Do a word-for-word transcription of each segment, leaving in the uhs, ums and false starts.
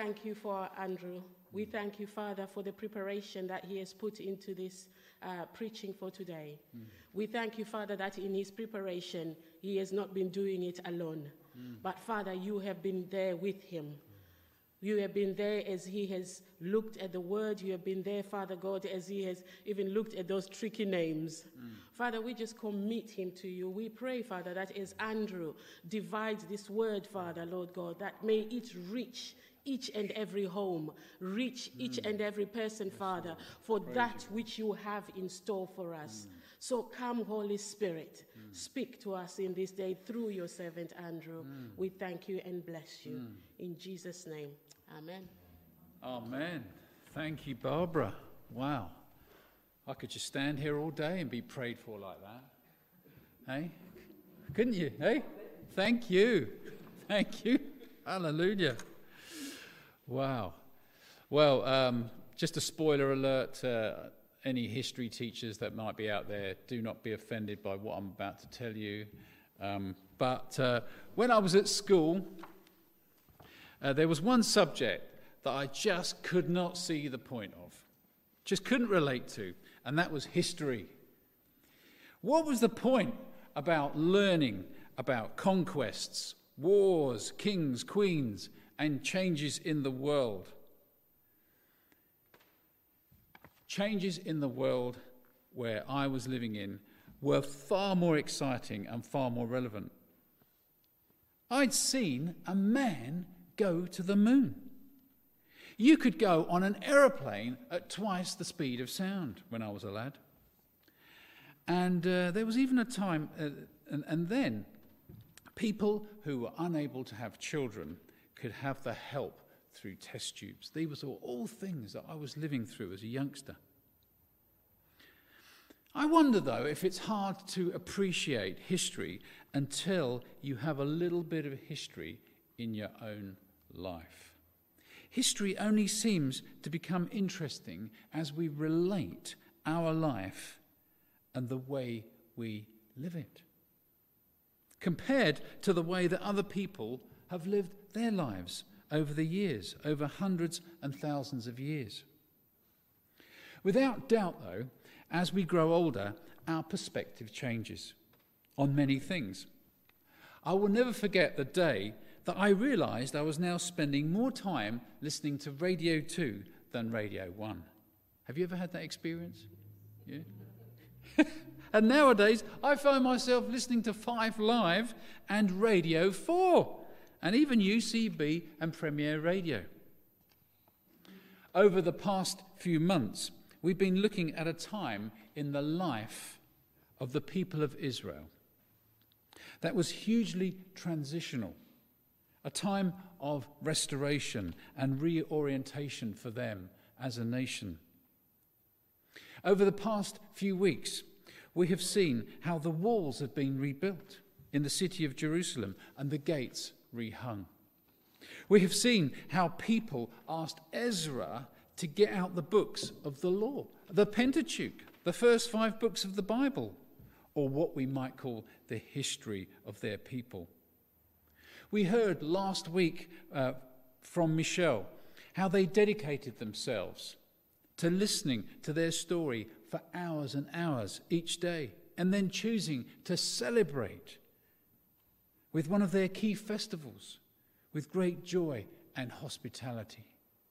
thank you for Andrew. We thank you, Father, for the preparation that he has put into this uh, preaching for today. Mm. We thank you, Father, that in his preparation, he has not been doing it alone. Mm. But, Father, you have been there with him. Mm. You have been there as he has looked at the word. You have been there, Father God, as he has even looked at those tricky names. Mm. Father, we just commit him to you. We pray, Father, that as Andrew divides this word, Father, Lord God, that may it reach each and every home, reach mm. each and every person, yes, Father, Lord. For Praise that you. Which you have in store for us. Mm. So come, Holy Spirit, mm. speak to us in this day through your servant Andrew. Mm. We thank you and bless you. Mm. In Jesus' name, amen. Amen. Thank you, Barbara. Wow. I could just stand here all day and be prayed for like that. Hey? Couldn't you? Hey? Thank you. Thank you. Hallelujah. Wow. Well, um, just a spoiler alert, uh, any history teachers that might be out there, do not be offended by what I'm about to tell you. Um, but uh, when I was at school, uh, there was one subject that I just could not see the point of, just couldn't relate to, and that was history. What was the point about learning about conquests, wars, kings, queens, and changes in the world? Changes in the world where I was living in were far more exciting and far more relevant. I'd seen a man go to the moon. You could go on an aeroplane at twice the speed of sound when I was a lad. And uh, there was even a time, uh, and, and then people who were unable to have children could have the help through test tubes. These were all things that I was living through as a youngster. I wonder, though, if it's hard to appreciate history until you have a little bit of history in your own life. History only seems to become interesting as we relate our life and the way we live it, compared to the way that other people have lived their lives over the years, over hundreds and thousands of years. Without doubt, though, as we grow older, our perspective changes on many things. I will never forget the day that I realised I was now spending more time listening to Radio two than Radio one. Have you ever had that experience? Yeah. And nowadays, I find myself listening to Five Live and Radio four, and even U C B and Premier Radio. Over the past few months, we've been looking at a time in the life of the people of Israel that was hugely transitional, a time of restoration and reorientation for them as a nation. Over the past few weeks, we have seen how the walls have been rebuilt in the city of Jerusalem and the gates rehung. We have seen how people asked Ezra to get out the books of the law, the Pentateuch, the first five books of the Bible, or what we might call the history of their people. We heard last week uh, from Michelle how they dedicated themselves to listening to their story for hours and hours each day, and then choosing to celebrate with one of their key festivals with great joy and hospitality.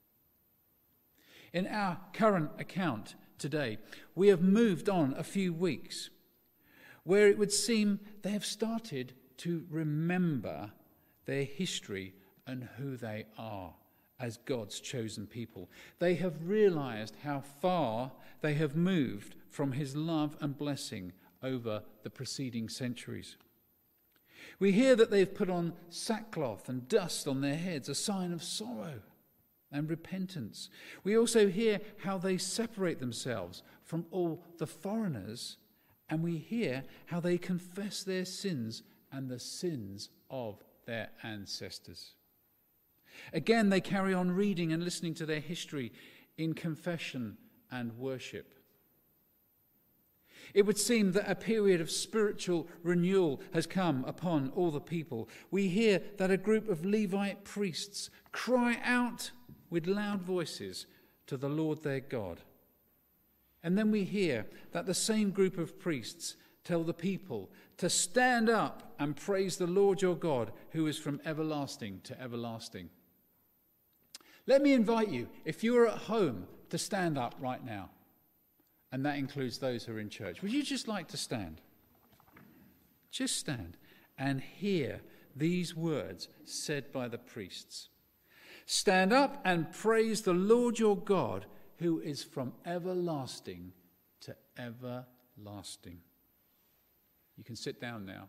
In our current account today, we have moved on a few weeks where it would seem they have started to remember their history and who they are as God's chosen people. They have realized how far they have moved from his love and blessing over the preceding centuries. We hear that they've put on sackcloth and dust on their heads, a sign of sorrow and repentance. We also hear how they separate themselves from all the foreigners, and we hear how they confess their sins and the sins of their ancestors. Again, they carry on reading and listening to their history in confession and worship. It would seem that a period of spiritual renewal has come upon all the people. We hear that a group of Levite priests cry out with loud voices to the Lord their God. And then we hear that the same group of priests tell the people to stand up and praise the Lord your God, who is from everlasting to everlasting. Let me invite you, if you are at home, to stand up right now. And that includes those who are in church. Would you just like to stand? Just stand and hear these words said by the priests. Stand up and praise the Lord your God, who is from everlasting to everlasting. You can sit down now.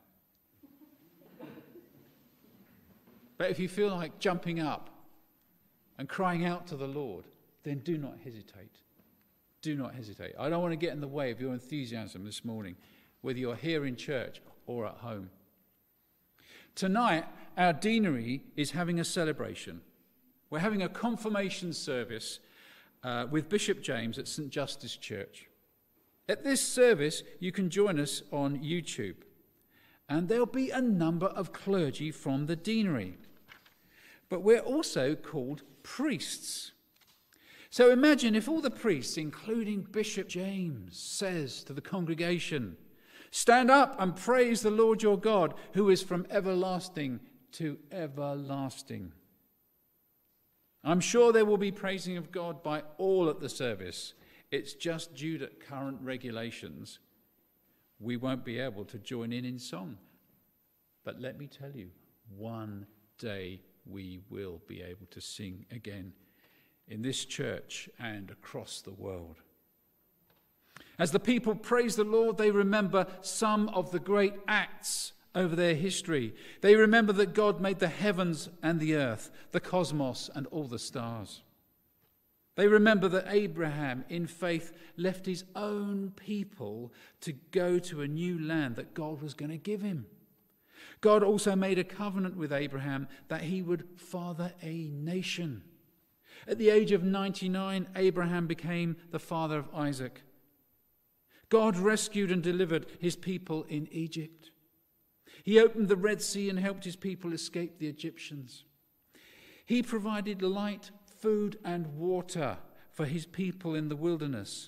But if you feel like jumping up and crying out to the Lord, then do not hesitate. Do not hesitate. I don't want to get in the way of your enthusiasm this morning, whether you're here in church or at home. Tonight, our deanery is having a celebration. We're having a confirmation service uh, with Bishop James at St Justice Church. At this service, you can join us on YouTube, and there'll be a number of clergy from the deanery. But we're also called priests. So imagine if all the priests, including Bishop James, says to the congregation, stand up and praise the Lord your God, who is from everlasting to everlasting. I'm sure there will be praising of God by all at the service. It's just due to current regulations, we won't be able to join in in song. But let me tell you, one day we will be able to sing again in this church and across the world. As the people praise the Lord, they remember some of the great acts over their history. They remember that God made the heavens and the earth, the cosmos and all the stars. They remember that Abraham, in faith, left his own people to go to a new land that God was going to give him. God also made a covenant with Abraham that he would father a nation. At the age of ninety-nine, Abraham became the father of Isaac. God rescued and delivered his people in Egypt. He opened the Red Sea and helped his people escape the Egyptians. He provided light, food and water for his people in the wilderness.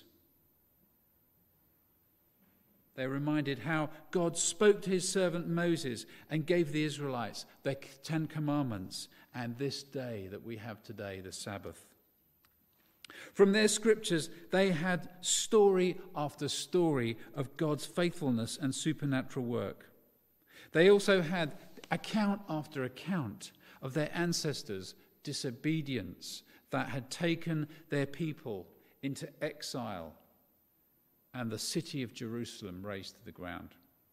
They're reminded how God spoke to his servant Moses and gave the Israelites the Ten Commandments and this day that we have today, the Sabbath. From their scriptures, they had story after story of God's faithfulness and supernatural work. They also had account after account of their ancestors' disobedience that had taken their people into exile and the city of Jerusalem razed to the ground.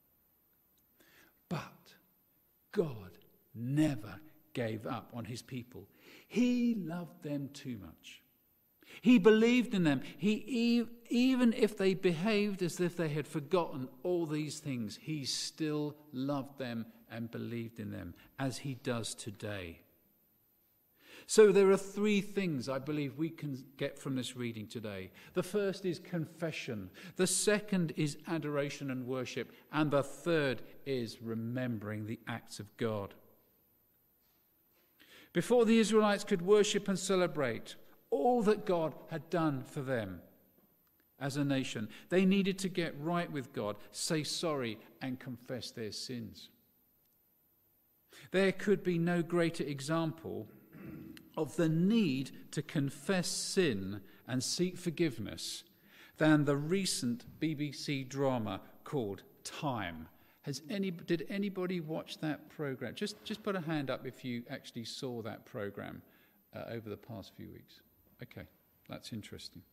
But God never gave up on his people. He loved them too much. He believed in them. He, even if they behaved as if they had forgotten all these things, he still loved them and believed in them, as he does today. So there are three things I believe we can get from this reading today. The first is confession. The second is adoration and worship. And the third is remembering the acts of God. Before the Israelites could worship and celebrate all that God had done for them as a nation, they needed to get right with God, say sorry, and confess their sins. There could be no greater example of the need to confess sin and seek forgiveness than the recent B B C drama called Time. Has any did anybody watch that program? Just just put a hand up if you actually saw that program uh, over the past few weeks. Okay, that's interesting.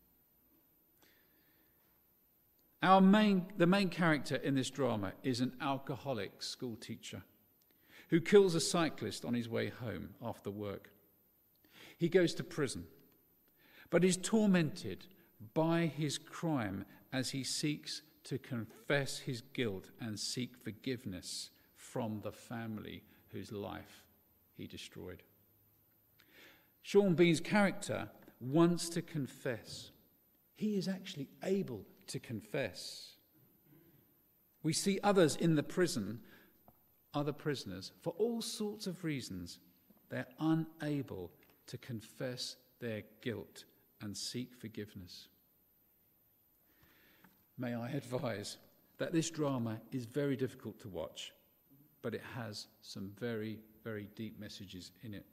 Our main the main character in this drama is an alcoholic school teacher who kills a cyclist on his way home after work. He goes to prison, but is tormented by his crime as he seeks to confess his guilt and seek forgiveness from the family whose life he destroyed. Sean Bean's character wants to confess. He is actually able to confess. We see others in the prison, other prisoners, for all sorts of reasons, they're unable to confess their guilt and seek forgiveness. May I advise that this drama is very difficult to watch, but it has some very, very deep messages in it.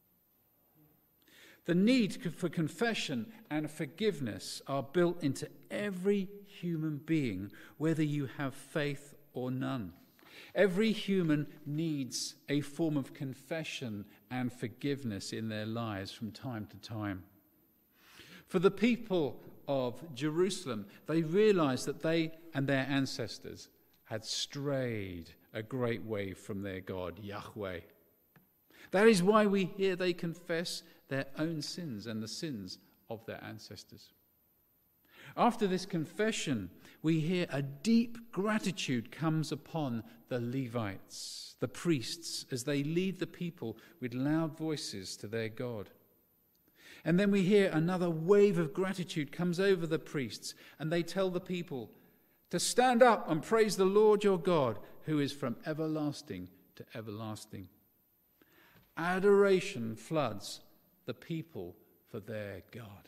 The need for confession and forgiveness are built into every human being, whether you have faith or none. Every human needs a form of confession and forgiveness in their lives from time to time. For the people of Jerusalem, they realized that they and their ancestors had strayed a great way from their God, Yahweh. That is why we hear they confess their own sins and the sins of their ancestors. After this confession, we hear a deep gratitude comes upon the Levites, the priests, as they lead the people with loud voices to their God. And then we hear another wave of gratitude comes over the priests, and they tell the people to stand up and praise the Lord your God, who is from everlasting to everlasting. Adoration floods the people for their God.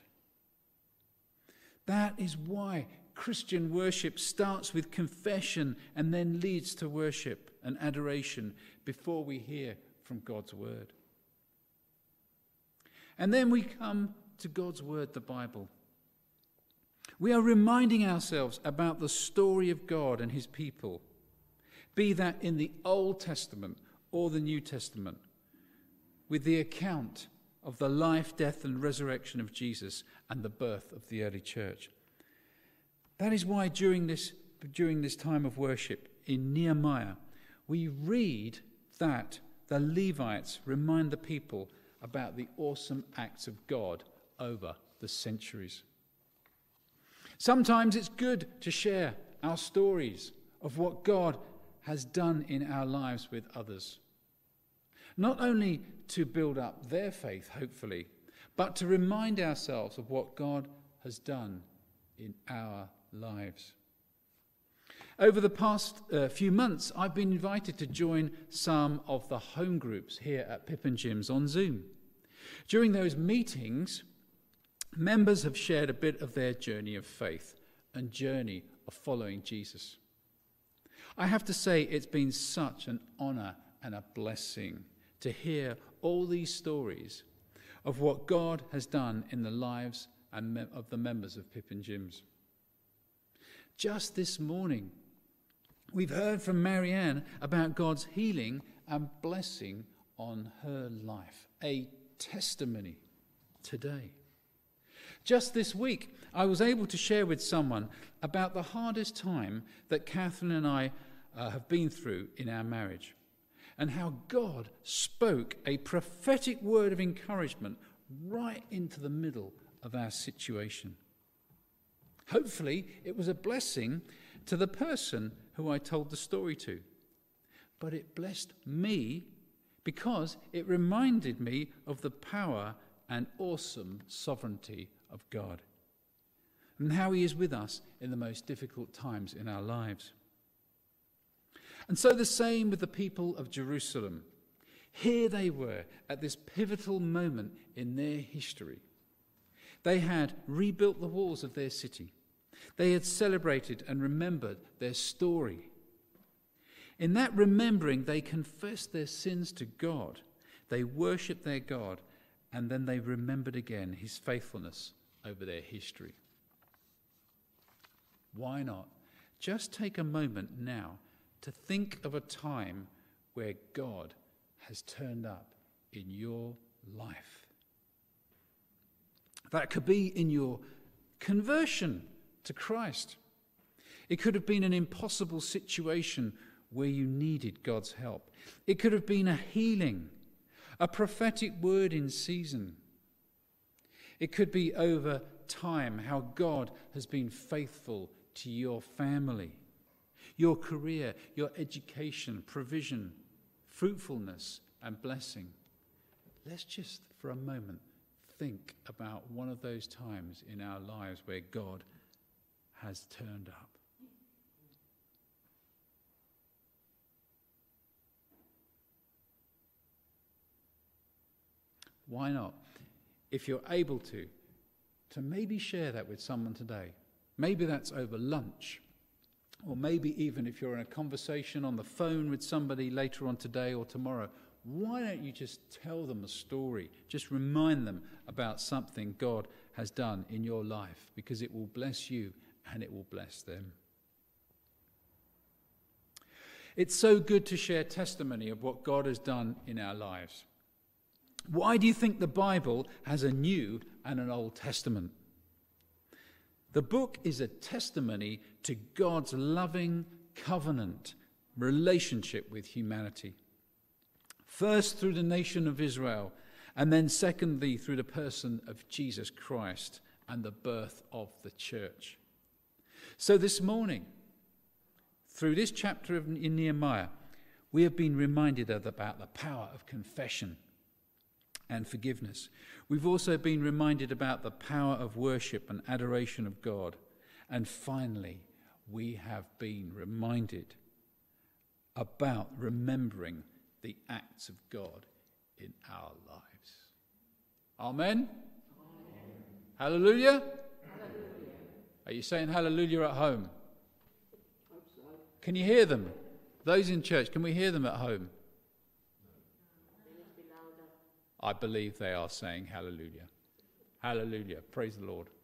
That is why Christian worship starts with confession and then leads to worship and adoration before we hear from God's word. And then we come to God's word, the Bible. We are reminding ourselves about the story of God and his people, be that in the Old Testament or the New Testament, with the account of the life, death, and resurrection of Jesus and the birth of the early church. That is why during this, during this time of worship in Nehemiah, we read that the Levites remind the people about the awesome acts of God over the centuries. Sometimes it's good to share our stories of what God has done in our lives with others. Not only to build up their faith, hopefully, but to remind ourselves of what God has done in our lives. Over the past uh, few months, I've been invited to join some of the home groups here at Pippin Gyms on Zoom. During those meetings, members have shared a bit of their journey of faith and journey of following Jesus. I have to say it's been such an honour and a blessing to hear all these stories of what God has done in the lives and me- of the members of Pippin Gyms. Just this morning, we've heard from Marianne about God's healing and blessing on her life, a testimony today. Just this week, I was able to share with someone about the hardest time that Catherine and I uh, have been through in our marriage, and how God spoke a prophetic word of encouragement right into the middle of our situation. Hopefully, it was a blessing to the person who I told the story to. But it blessed me because it reminded me of the power and awesome sovereignty of God, and how he is with us in the most difficult times in our lives. And so the same with the people of Jerusalem. Here they were at this pivotal moment in their history. They had rebuilt the walls of their city. They had celebrated and remembered their story. In that remembering, they confessed their sins to God. They worshipped their God, and then they remembered again his faithfulness over their history. Why not just take a moment now to think of a time where God has turned up in your life? That could be in your conversion to Christ. It could have been an impossible situation where you needed God's help. It could have been a healing, a prophetic word in season. It could be over time how God has been faithful to your family, your career, your education, provision, fruitfulness, and blessing. Let's just for a moment think about one of those times in our lives where God has turned up. Why not? if you're able to, to maybe share that with someone today. Maybe that's over lunch, or maybe even if you're in a conversation on the phone with somebody later on today or tomorrow. Why don't you just tell them a story? Just remind them about something God has done in your life, because it will bless you and it will bless them. It's so good to share testimony of what God has done in our lives. Why do you think the Bible has a New and an Old Testament? The book is a testimony to God's loving covenant relationship with humanity. First through the nation of Israel, and then secondly through the person of Jesus Christ and the birth of the church. So this morning, through this chapter of, in Nehemiah, we have been reminded of, about the power of confession and forgiveness. We've also been reminded about the power of worship and adoration of God. And finally, we have been reminded about remembering the acts of God in our lives. Amen? Amen. Hallelujah? Hallelujah. Are you saying hallelujah at home? Hope so. Can you hear them? Those in church, can we hear them at home? I believe they are saying hallelujah. Hallelujah. Praise the Lord.